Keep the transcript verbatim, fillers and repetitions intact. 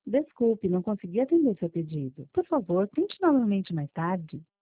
Desculpe, não consegui atender seu pedido. Por favor, tente novamente mais tarde.